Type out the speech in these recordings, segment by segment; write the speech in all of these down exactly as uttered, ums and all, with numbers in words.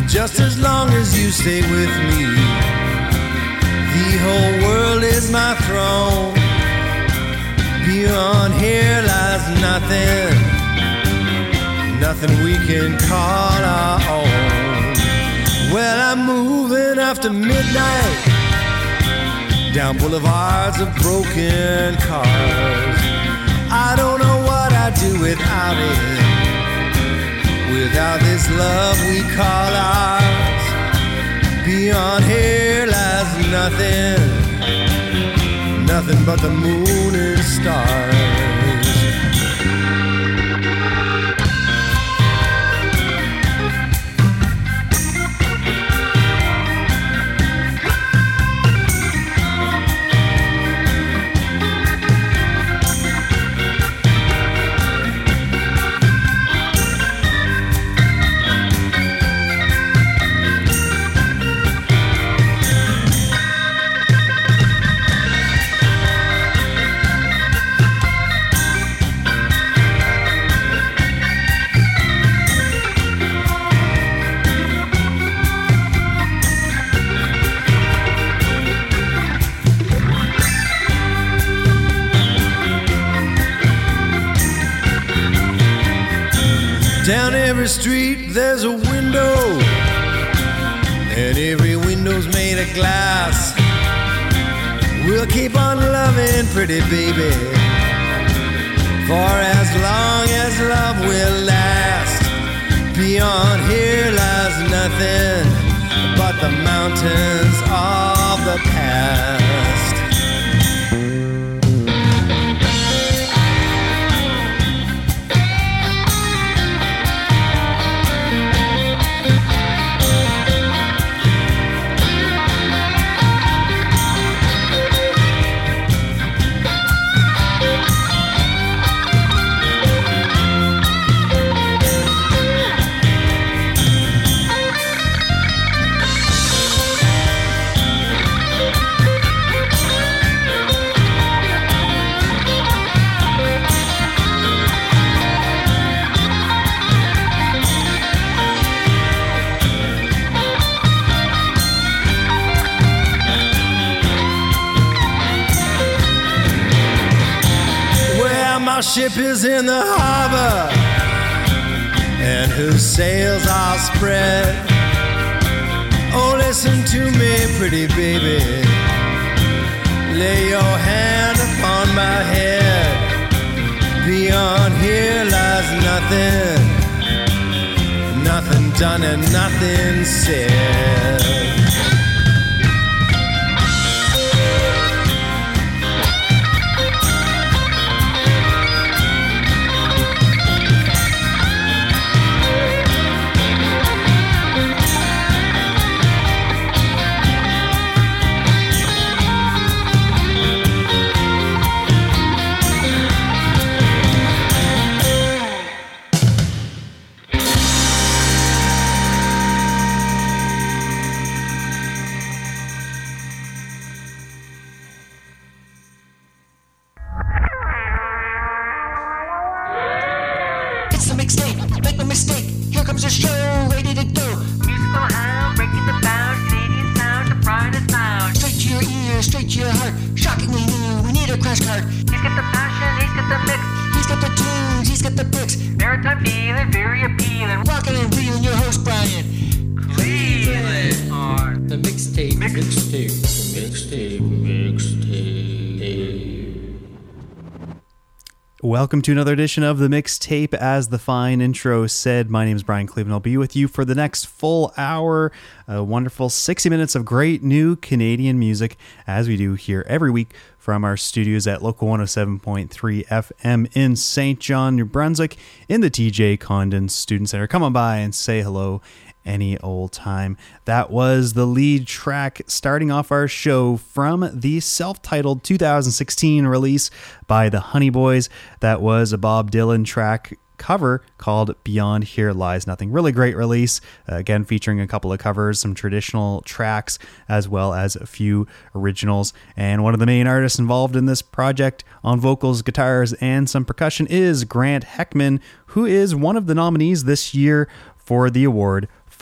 just as long as you stay with me. The whole world is my throne. Beyond here lies nothing, nothing we can call our own. Well, I'm moving after midnight down boulevards of broken cars. I don't know what I'd do without it, without this love we call ours. Beyond here lies nothing, nothing but the moon and stars. Down every street there's a window, and every window's made of glass. We'll keep on loving, pretty baby, for as long as love will last. Beyond here lies nothing but the mountains of the past. My ship is in the harbor, and whose sails are spread. Oh, listen to me, pretty baby, lay your hand upon my head. Beyond here lies nothing, nothing done and nothing said. Welcome to another edition of The Mixtape. As the fine intro said, my name is Brian Cleveland. I'll be with you for the next full hour, a wonderful sixty minutes of great new Canadian music, as we do here every week from our studios at Local one oh seven point three F M in Saint John, New Brunswick, in the T J Condon Student Center. Come on by and say hello any old time. That was the lead track starting off our show from the self-titled two thousand sixteen release by the Honey Boys. That was a Bob Dylan track cover called Beyond Here Lies Nothing. Really great release, uh, again featuring a couple of covers, some traditional tracks, as well as a few originals. And one of the main artists involved in this project on vocals, guitars, and some percussion is Grant Heckman, who is one of the nominees this year for the award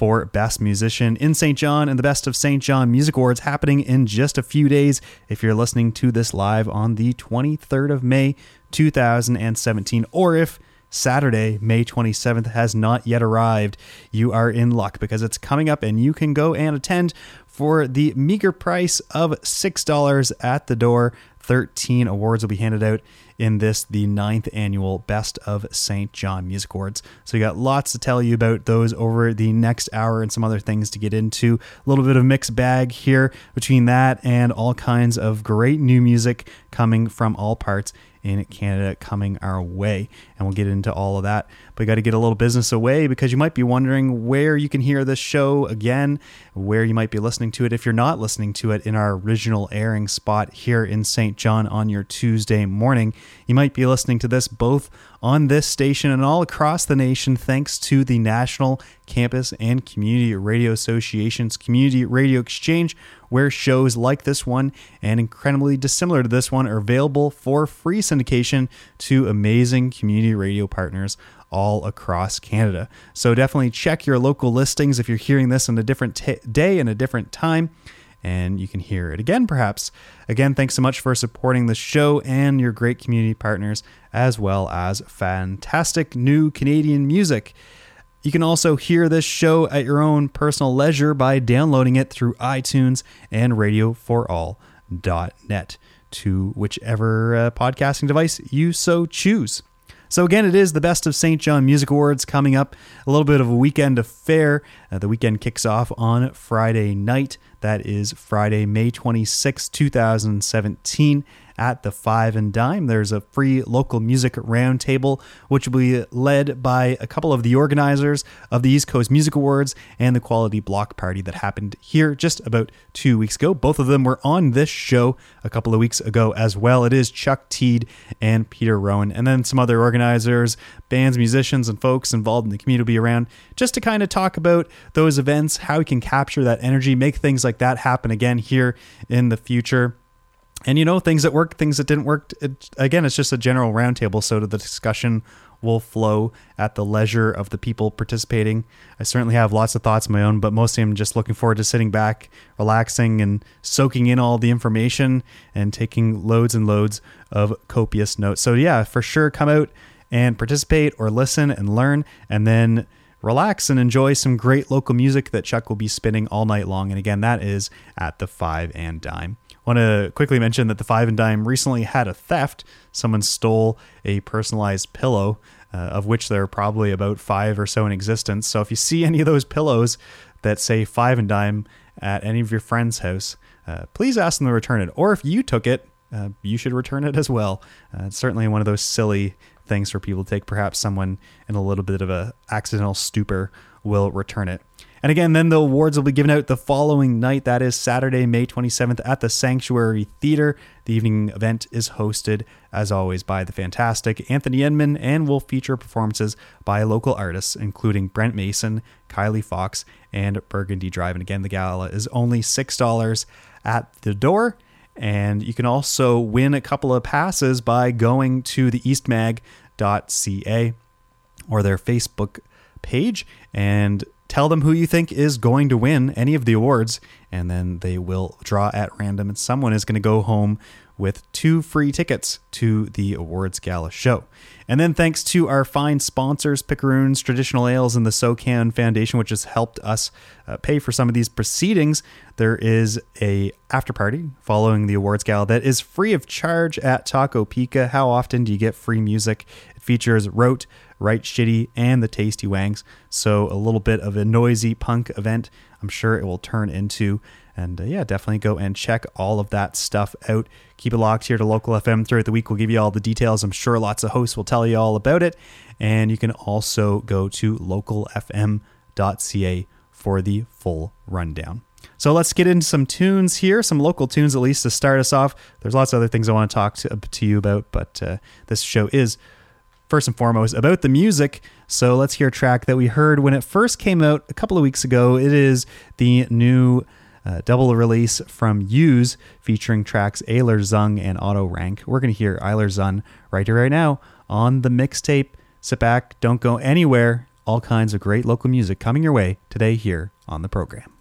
for Best Musician in Saint John and the Best of Saint John Music Awards happening in just a few days. If you're listening to this live on the twenty-third of May, two thousand seventeen, or if Saturday, May twenty-seventh has not yet arrived, you are in luck because it's coming up and you can go and attend for the meager price of six dollars at the door. thirteen awards will be handed out in this, the ninth annual Best of Saint John Music Awards. So we got lots to tell you about those over the next hour and some other things to get into. A little bit of mixed bag here between that and all kinds of great new music coming from all parts in Canada coming our way. And we'll get into all of that. But we got to get a little business away because you might be wondering where you can hear this show again, where you might be listening to it if you're not listening to it in our original airing spot here in Saint John on your Tuesday morning. You might be listening to this both on this station and all across the nation thanks to the National Campus and Community Radio Association's Community Radio Exchange, where shows like this one and incredibly dissimilar to this one are available for free syndication to amazing community radio partners all across Canada. So definitely check your local listings if you're hearing this on a different t- day and a different time, and you can hear it again perhaps. Again, thanks so much for supporting the show and your great community partners, as well as fantastic new Canadian music. You can also hear this show at your own personal leisure by downloading it through iTunes and radio for all dot net to whichever uh, podcasting device you so choose. So again, it is the Best of Saint John Music Awards coming up, a little bit of a weekend affair. Uh, the weekend kicks off on Friday night. That is Friday, May twenty-sixth, two thousand seventeen. At the Five and Dime, there's a free local music roundtable, which will be led by a couple of the organizers of the East Coast Music Awards and the Quality Block Party that happened here just about two weeks ago. Both of them were on this show a couple of weeks ago as well. It is Chuck Teed and Peter Rowan, and then some other organizers, bands, musicians, and folks involved in the community will be around just to kind of talk about those events, how we can capture that energy, make things like that happen again here in the future. And, you know, things that worked, things that didn't work. It, again, it's just a general roundtable, so the discussion will flow at the leisure of the people participating. I certainly have lots of thoughts of my own, but mostly I'm just looking forward to sitting back, relaxing, and soaking in all the information and taking loads and loads of copious notes. So, yeah, for sure, come out and participate or listen and learn, and then relax and enjoy some great local music that Chuck will be spinning all night long. And again, that is at the Five and Dime. I want to quickly mention that the Five and Dime recently had a theft. Someone stole a personalized pillow, uh, of which there are probably about five or so in existence. So if you see any of those pillows that say Five and Dime at any of your friend's house, uh, please ask them to return it. Or if you took it, uh, you should return it as well. Uh, it's certainly one of those silly things for people to take. Perhaps someone in a little bit of a accidental stupor will return it. And again, then the awards will be given out the following night. That is Saturday, May twenty-seventh at the Sanctuary Theatre. The evening event is hosted, as always, by the fantastic Anthony Enman and will feature performances by local artists, including Brent Mason, Kylie Fox, and Burgundy Drive. And again, the gala is only six dollars at the door. And you can also win a couple of passes by going to the eastmag dot c a or their Facebook page and tell them who you think is going to win any of the awards, and then they will draw at random, and someone is going to go home with two free tickets to the awards gala show. And then thanks to our fine sponsors, Picaroons, Traditional Ales, and the SoCan Foundation, which has helped us uh, pay for some of these proceedings, there is a after party following the awards gala that is free of charge at Taco Pica. How often do you get free music? It features Rote, Right Shitty, and the Tasty Wangs. So a little bit of a noisy punk event, I'm sure it will turn into. And uh, yeah, definitely go and check all of that stuff out. Keep it locked here to Local F M throughout the week. We'll give you all the details. I'm sure lots of hosts will tell you all about it. And you can also go to local f m dot c a for the full rundown. So let's get into some tunes here, some local tunes at least to start us off. There's lots of other things I want to talk to, to you about, but uh, this show is first and foremost about the music. So let's hear a track that we heard when it first came out a couple of weeks ago. It is the new uh, double release from Use featuring tracks Eiler Zung and Auto Rank. We're going to hear Eiler Zung right here, right now on the mixtape. Sit back, don't go anywhere. all kinds of great local music coming your way today here on the program.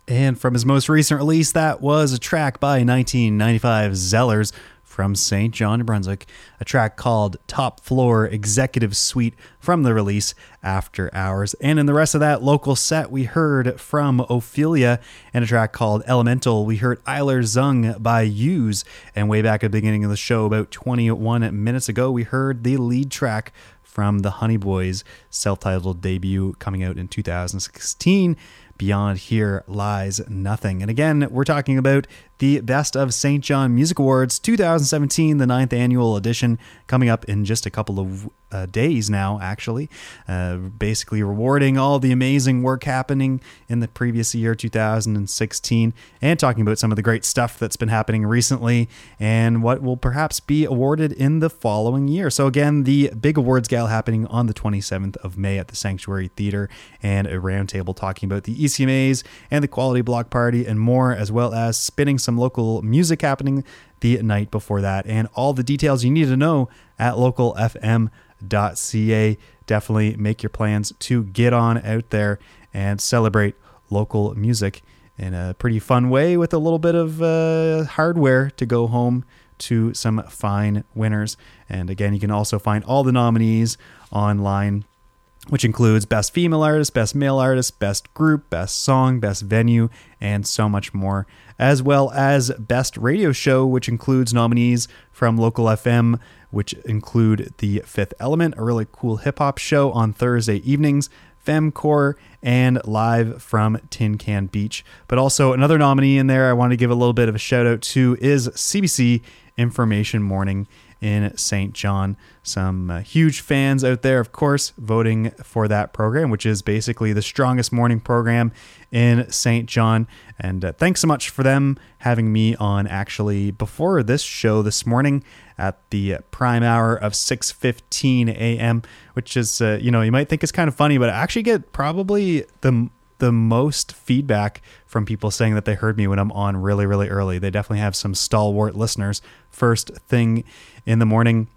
And from his most recent release, that was a track by nineteen ninety-five Zellers from Saint John, New Brunswick, a track called Top Floor Executive Suite from the release After Hours. And in the rest of that local set, we heard from Ophelia and a track called Elemental. We heard Eiler Zung by Use. And way back at the beginning of the show, about twenty-one minutes ago, we heard the lead track from the Honey Boys' self-titled debut coming out in two thousand sixteen. Beyond Here Lies Nothing. And again, we're talking about the Best of Saint John Music Awards twenty seventeen, the ninth annual edition, coming up in just a couple of uh, days now, actually. Uh, basically rewarding all the amazing work happening in the previous year, two thousand sixteen, and talking about some of the great stuff that's been happening recently and what will perhaps be awarded in the following year. So again, the big awards gala happening on the twenty-seventh of May at the Sanctuary Theatre, and a roundtable talking about the E C M As and the Quality Block Party and more, as well as spinning some local music happening the night before that. And all the details you need to know at local f m dot c a. Definitely make your plans to get on out there and celebrate local music in a pretty fun way with a little bit of uh, hardware to go home to some fine winners. And again, you can also find all the nominees online, which includes Best Female Artist, Best Male Artist, Best Group, Best Song, Best Venue, and so much more, as well as Best Radio Show, which includes nominees from Local F M, which include The Fifth Element, a really cool hip-hop show on Thursday evenings, Femcore, and Live from Tin Can Beach. But also another nominee in there I want to give a little bit of a shout-out to is C B C Information Morning in Saint John. Some uh, huge fans out there, of course, voting for that program, which is basically the strongest morning program in Saint John. And uh, thanks so much for them having me on actually before this show this morning at the prime hour of six fifteen a.m., which is, uh, you know, you might think it's kind of funny, but I actually get probably the the most feedback from people saying that they heard me when I'm on really, really early. They definitely have some stalwart listeners first thing in the morning.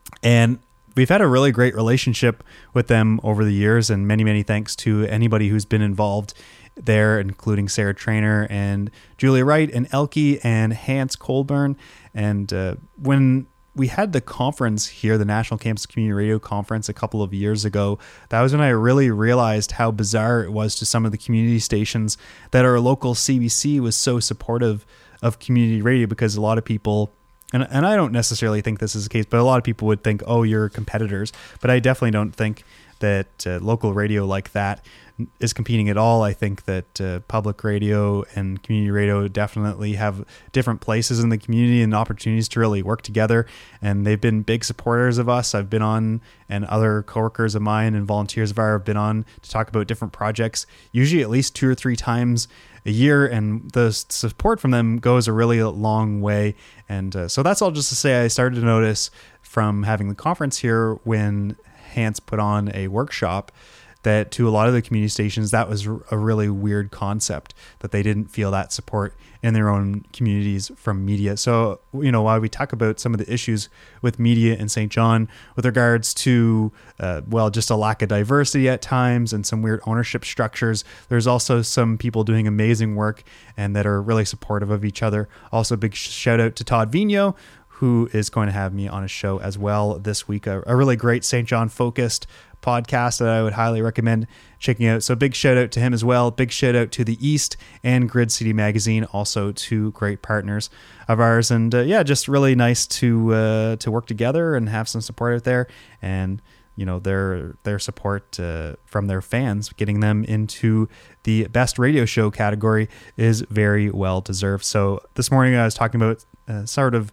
And we've had a really great relationship with them over the years, and many, many thanks to anybody who's been involved there, including Sarah Trainer and Julia Wright and Elke and Hans Colburn. And uh, when we had the conference here, the National Campus Community Radio Conference a couple of years ago, that was when I really realized how bizarre it was to some of the community stations that our local C B C was so supportive of community radio, because a lot of people, and, and I don't necessarily think this is the case, but a lot of people would think, oh, you're competitors. But I definitely don't think that uh, local radio like that is competing at all. I think that uh, public radio and community radio definitely have different places in the community and opportunities to really work together. And they've been big supporters of us. I've been on, and other coworkers of mine and volunteers of ours have been on to talk about different projects, usually at least two or three times a year. And the support from them goes a really long way. And uh, so that's all just to say, I started to notice from having the conference here when Hans put on a workshop that to a lot of the community stations, that was a really weird concept, that they didn't feel that support in their own communities from media. So, you know, while we talk about some of the issues with media in Saint John with regards to, uh, well, just a lack of diversity at times and some weird ownership structures, there's also some people doing amazing work and that are really supportive of each other. Also, big shout out to Todd Vigneault, who is going to have me on a show as well this week, a, a really great Saint John focused podcast that I would highly recommend checking out. So big shout out to him as well. Big shout out to the East and Grid City Magazine, also two great partners of ours. And uh, yeah, just really nice to uh, to work together and have some support out there. And you know, their their support uh, from their fans, getting them into the best radio show category, is very well deserved. So this morning I was talking about uh, sort of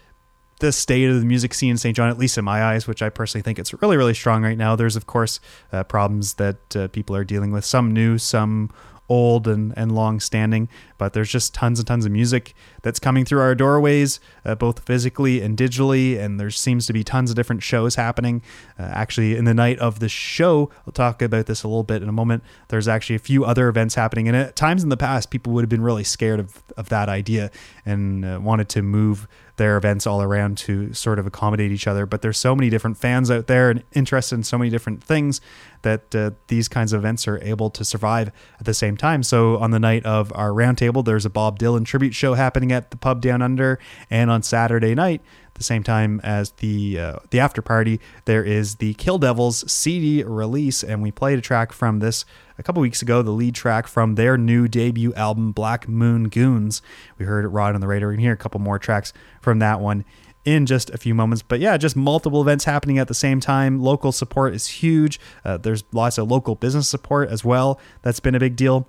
the state of the music scene in Saint John, at least in my eyes, which I personally think it's really, really strong right now. There's, of course, uh, problems that uh, people are dealing with, some new, some old and, and long standing, but there's just tons and tons of music that's coming through our doorways, uh, both physically and digitally. And there seems to be tons of different shows happening. Uh, actually, in the night of the show, I'll talk about this a little bit in a moment, there's actually a few other events happening. And at times in the past, people would have been really scared of, of that idea and uh, wanted to move their events all around to sort of accommodate each other. But there's so many different fans out there and interested in so many different things that uh, these kinds of events are able to survive at the same time. So on the night of our roundtable, there's a Bob Dylan tribute show happening at the pub down under, and on Saturday night, the same time as the uh, the after party, there is the Kill Devils C D release, and we played a track from this a couple weeks ago, the lead track from their new debut album, Black Moon Goons. We heard it right on the radio. We can hear a couple more tracks from that one in just a few moments. But yeah, just multiple events happening at the same time. Local support is huge. Uh, there's lots of local business support as well. That's been a big deal.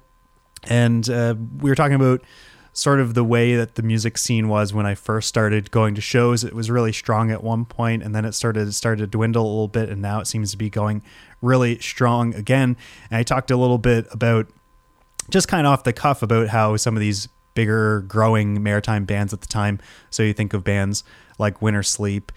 And uh, we were talking about sort of the way that the music scene was when I first started going to shows. It was really strong at one point, and then it started started to dwindle a little bit, and now it seems to be going really strong again. And I talked a little bit about, just kind of off the cuff, about how some of these bigger growing maritime bands at the time, so you think of bands like Winter Sleep,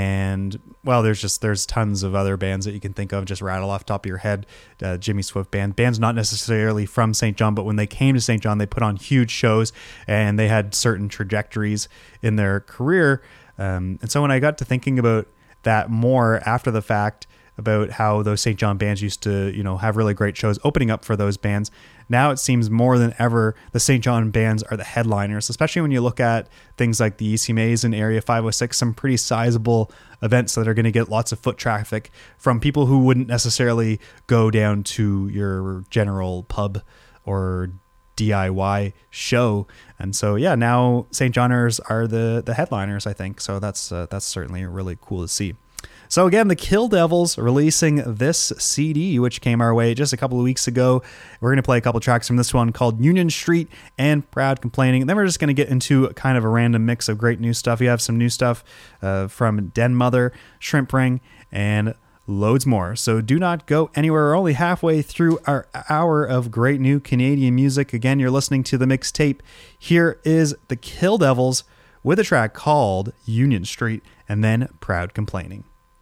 and well, there's just there's tons of other bands that you can think of, just rattle off the top of your head. uh, Jimmy Swift Band, bands not necessarily from Saint John, but when they came to Saint John, they put on huge shows and they had certain trajectories in their career. Um, and so when I got to thinking about that more after the fact, about how those Saint John bands used to, you know, have really great shows opening up for those bands, now it seems more than ever the Saint John bands are the headliners, especially when you look at things like the E C Maze and Area five oh six, some pretty sizable events that are going to get lots of foot traffic from people who wouldn't necessarily go down to your general pub or D I Y show. And so yeah, now Saint Johners are the the headliners, I think. So that's uh, that's certainly really cool to see. So again, the Kill Devils releasing this C D, which came our way just a couple of weeks ago. We're going to play a couple tracks from this one called Union Street and Proud Complaining. And then we're just going to get into kind of a random mix of great new stuff. You have some new stuff uh, from Den Mother, Shrimp Ring, and loads more. So do not go anywhere. We're only halfway through our hour of great new Canadian music. Again, you're listening to the mixtape. Here is the Kill Devils with a track called Union Street and then Proud Complaining.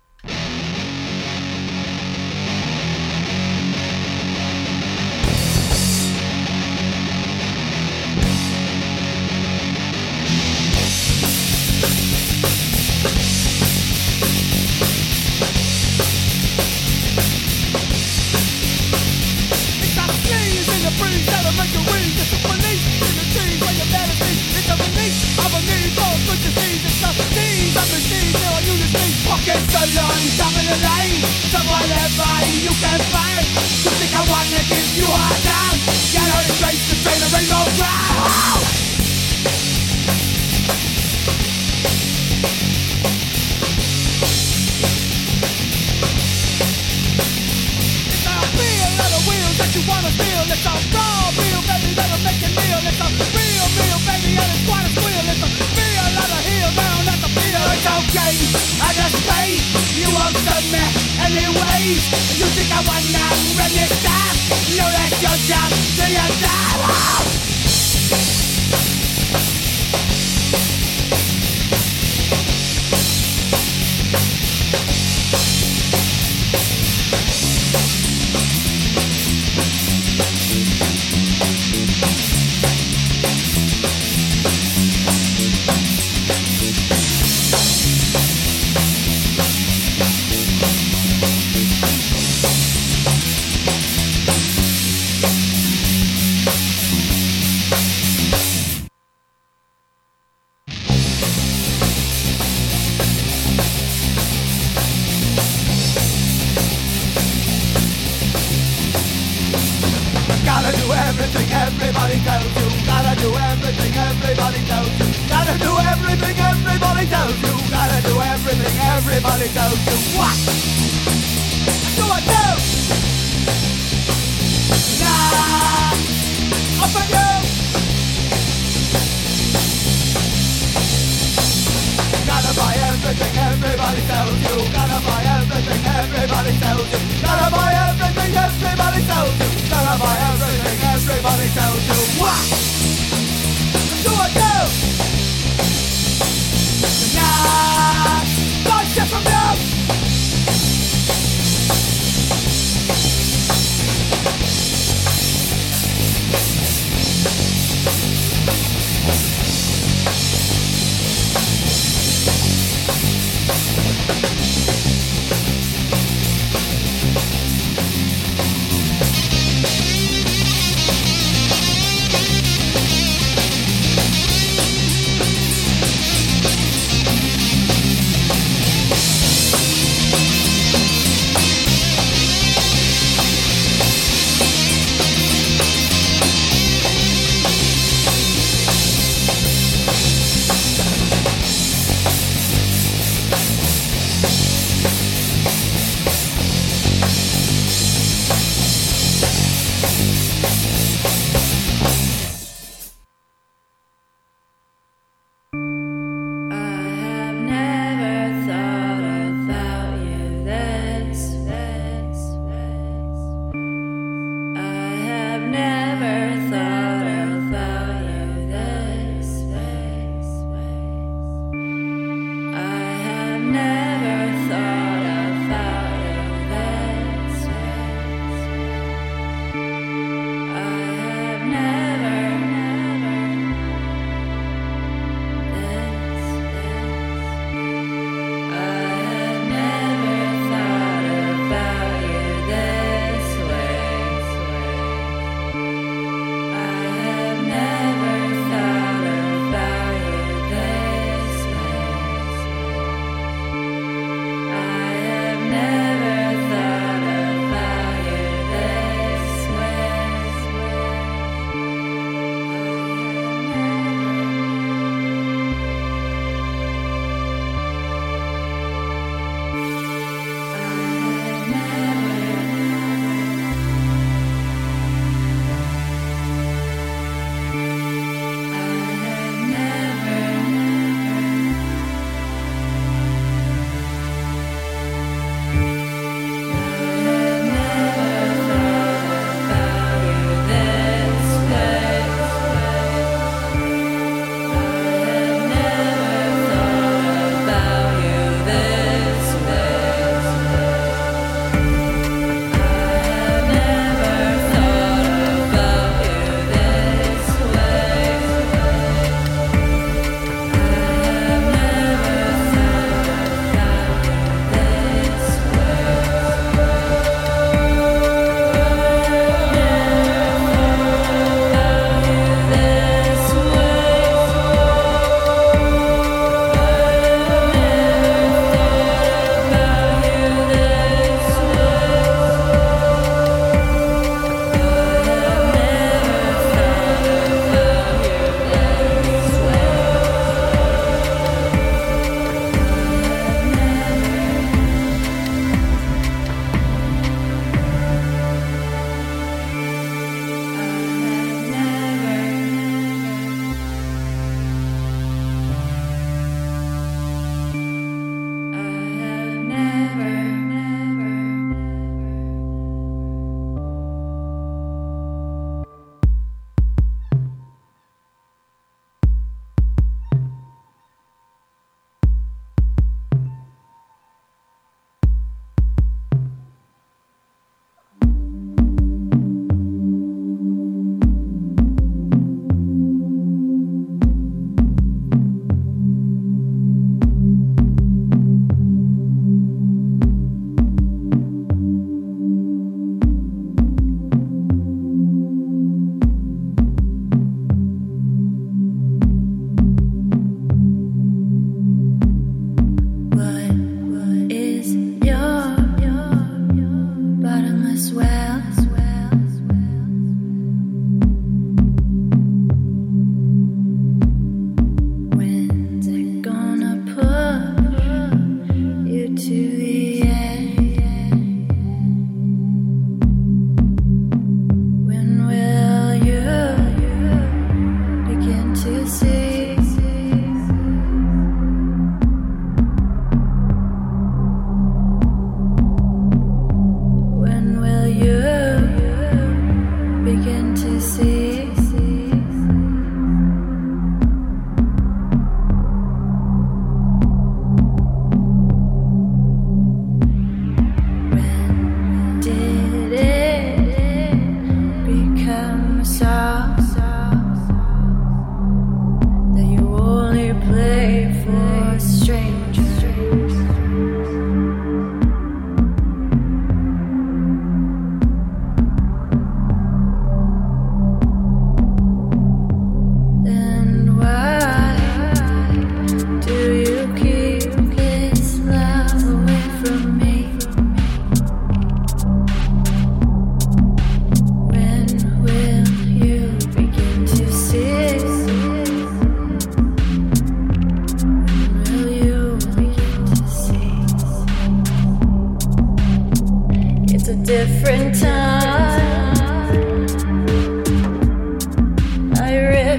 It's a long top of the line, so whatever you can find. You think I wanna give you a down? Get out and trace the train of rainbow ground. It's a real little wheel that you wanna feel. It's a raw meal, baby, that'll make it real. It's a real meal, baby, and it's quite a squeal. It's a real lot of heel down at the feel. It's okay, I just pay. You won't serve me anyways. You think I wanna run this time? No, that's your job, so you're down.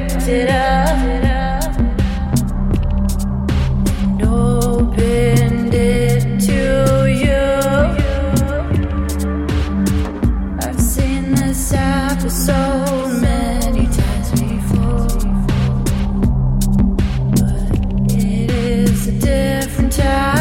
it up and opened it to you. I've seen this happen so many times before, but it is a different time.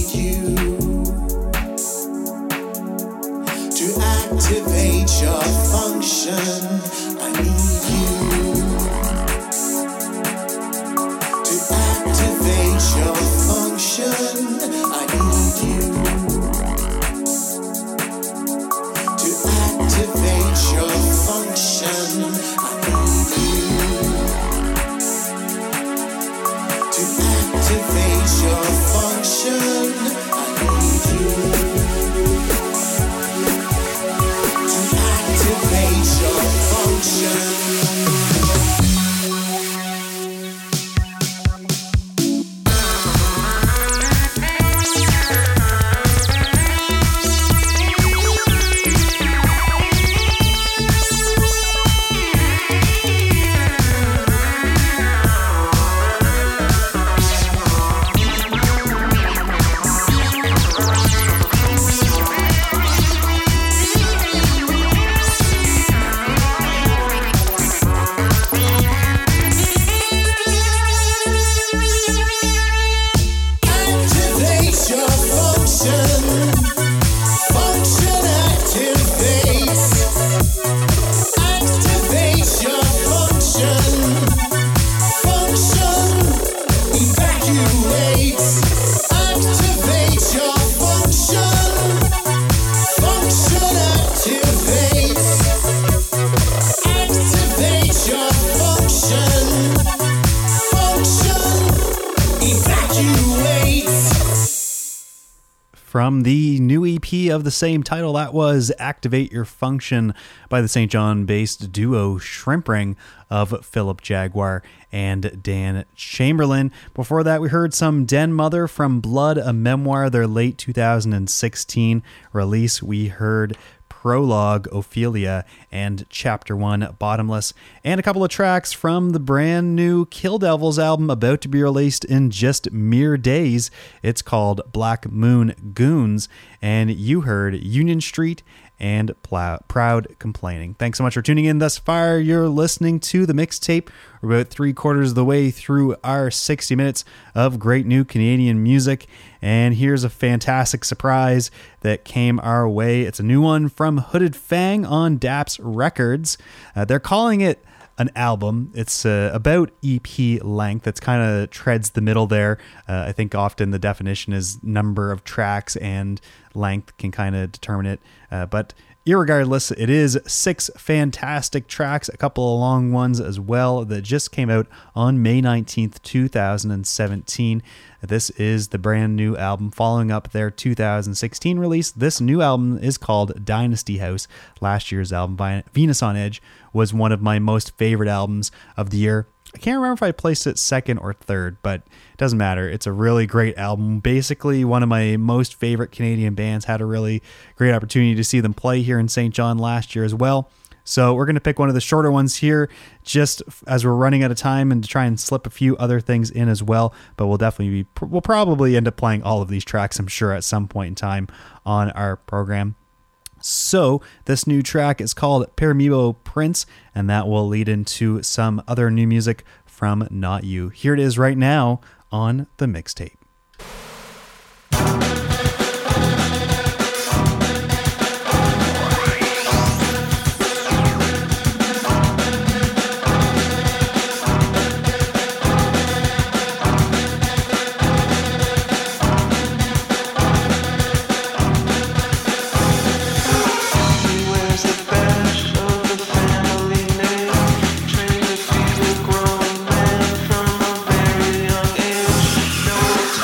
activate your function. From the new E P of the same title, that was Activate Your Function by the Saint John-based duo Shrimp Ring of Philip Jaguar and Dan Chamberlain. Before that, we heard some Den Mother from Blood, a Memoir, their late two thousand sixteen release. We heard Prologue, Ophelia, and Chapter one, Bottomless, and a couple of tracks from the brand new Kill Devils album about to be released in just mere days. It's called Black Moon Goons, and you heard Union Street and Plow- Proud Complaining. Thanks so much for tuning in thus far. You're listening to The Mixtape. We're about three quarters of the way through our sixty minutes of great new Canadian music. And here's a fantastic surprise that came our way. It's a new one from Hooded Fang on Daps Records. Uh, they're calling it an album. It's uh, about E P length. It's kind of treads the middle there. Uh, I think often the definition is number of tracks and length can kind of determine it. Uh, but irregardless, it is six fantastic tracks, a couple of long ones as well that just came out on May nineteenth, two thousand seventeen. This is the brand new album following up their two thousand sixteen release. This new album is called Dynasty House. Last year's album, Venus on Edge, was one of my most favorite albums of the year. I can't remember if I placed it second or third, but it doesn't matter. It's a really great album. Basically, one of my most favorite Canadian bands. Had a really great opportunity to see them play here in Saint John last year as well. So we're going to pick one of the shorter ones here just as we're running out of time and to try and slip a few other things in as well. But we'll definitely be, we'll probably end up playing all of these tracks, I'm sure, at some point in time on our program. So this new track is called Paramibo Prince, and that will lead into some other new music from Not You. Here it is right now on The Mixtape. Trained to be a grown man from a very young age.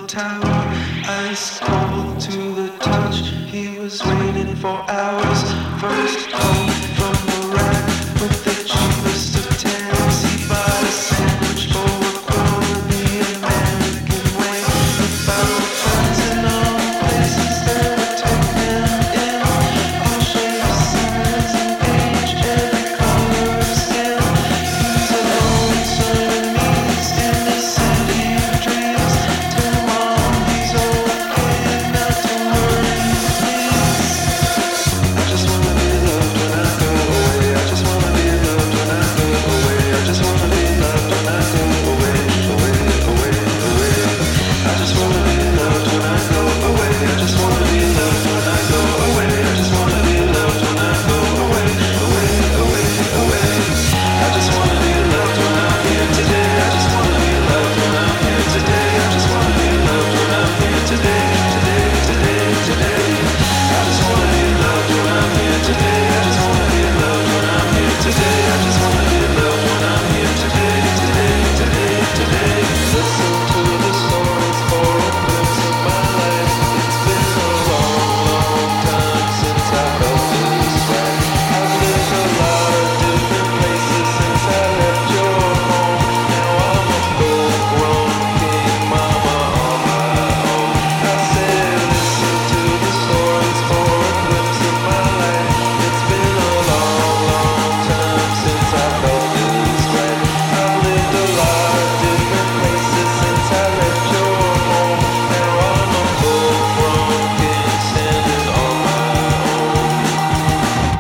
tower, ice cold to the touch. He was waiting for hours. First coat from the rack with the cheapest of tans. He bought a sandwich for a quarter the American way. He found friends in all places that would take him in. All shapes, sizes, and age, every color of skin. He's a lone Siamese in the city of dreams. Tell mom he's okay, not to worry, please. I just wanna be loved when I go away. I just wanna be loved when I go away. I just wanna be loved when I go away, away, away, away. I just wanna be loved when I go away. I just wanna be loved when I go away. I just wanna be loved when I go away, away, away, away. I just wanna be loved when I'm here today. I just wanna be loved when I'm here today. I just wanna be loved when I'm here today, today, today, today. I just wanna be loved when I'm here today. I just wanna be loved when I'm here today. I just wanna be loved when I'm here today, today, today, today. Listen to the stories for a glimpse of my life. It's been a long, long time since I felt this way. I've lived a lot of different places since I left your home. Now I'm a full-grown king, mama, on my own. I said listen to the stories for a glimpse of my life. It's been a long, long time since I felt this way. I've lived a lot of different places since I left your home. Now I'm a full-grown king standing on my own.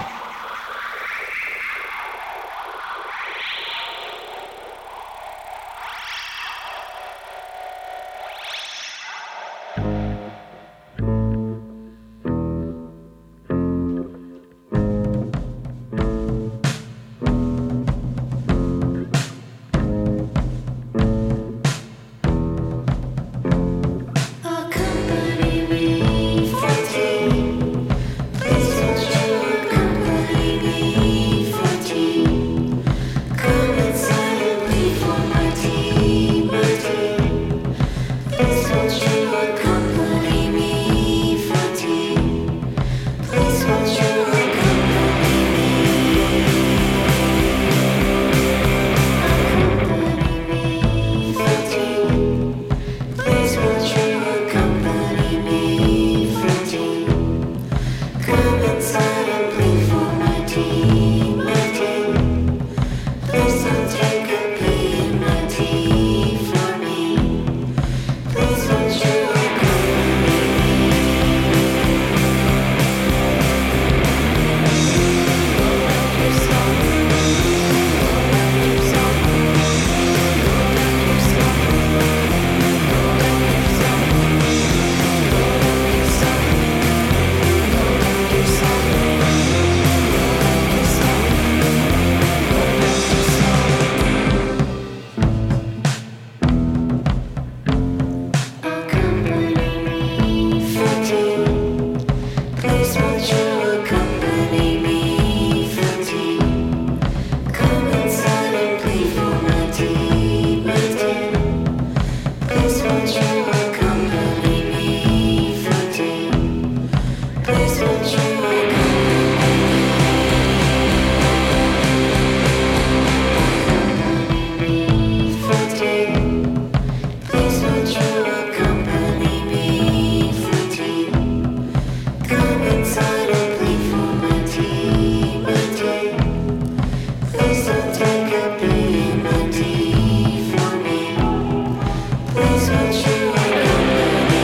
Accompany me for tea. Please won't you accompany me for tea? Come inside and plead for my tea, my tea. Please won't you accompany me for tea? Please won't you accompany me? Accompany me for tea. Please won't you accompany me for tea? Come inside and plead for my tea, my tea. Please don't take a pee in my tea for me. Please won't you accompany Accompany me for tea. Please won't you accompany me for tea? Come inside and plead for my tea, my tea. Please won't you accompany me for tea? Please won't you accompany me for tea? Please won't you accompany me for tea? Come inside and plead for my tea, my tea. Please don't take a pee in my tea for me. Please won't you accompany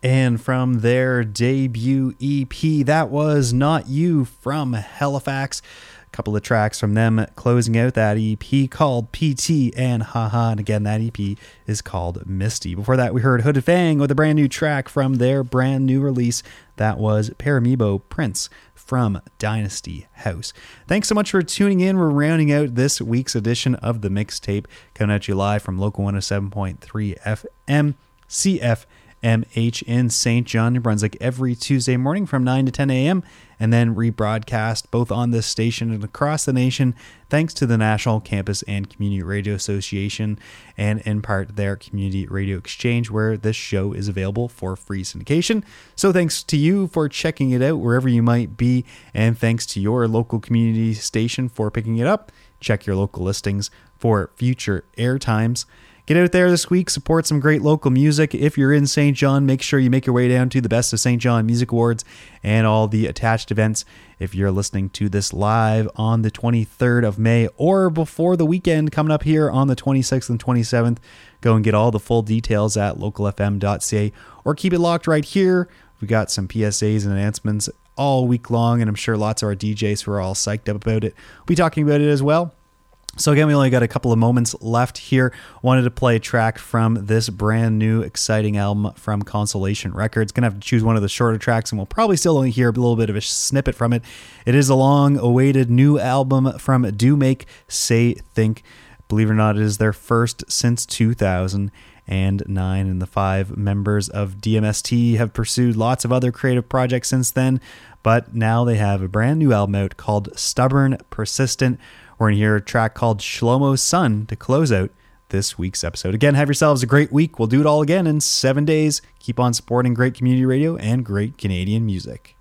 And from their debut E P, that was Not You from Halifax. A couple of tracks from them closing out that E P called P T and Haha. And again, that E P is called Misty. Before that, we heard Hooded Fang with a brand new track from their brand new release. That was Paramibo Prince from Dynasty House. Thanks so much for tuning in. We're rounding out this week's edition of the Mixtape, coming at you live from Local one oh seven point three F M, C F M H in Saint John, New Brunswick, every Tuesday morning from nine to ten a.m. and then rebroadcast both on this station and across the nation thanks to the National Campus and Community Radio Association and in part their Community Radio Exchange, where this show is available for free syndication. So thanks to you for checking it out wherever you might be, and thanks to your local community station for picking it up. Check your local listings for future air times. Get out there this week, support some great local music. If you're in Saint John, make sure you make your way down to the Best of Saint John Music Awards and all the attached events. If you're listening to this live on the twenty-third of May or before the weekend coming up here on the twenty-sixth and twenty-seventh, go and get all the full details at local f m dot c a or keep it locked right here. We got some P S As and announcements all week long, and I'm sure lots of our D Js who are all psyched up about it will be talking about it as well. So again, we only got a couple of moments left here. Wanted to play a track from this brand new exciting album from Consolation Records. Gonna have to choose one of the shorter tracks, and we'll probably still only hear a little bit of a snippet from it. It is a long-awaited new album from Do Make Say Think. Believe it or not, it is their first since two thousand nine, and the five members of D M S T have pursued lots of other creative projects since then, but now they have a brand new album out called Stubborn Persistent. We're going to hear a track called Shlomo's Son to close out this week's episode. Again, have yourselves a great week. We'll do it all again in seven days. Keep on supporting great community radio and great Canadian music.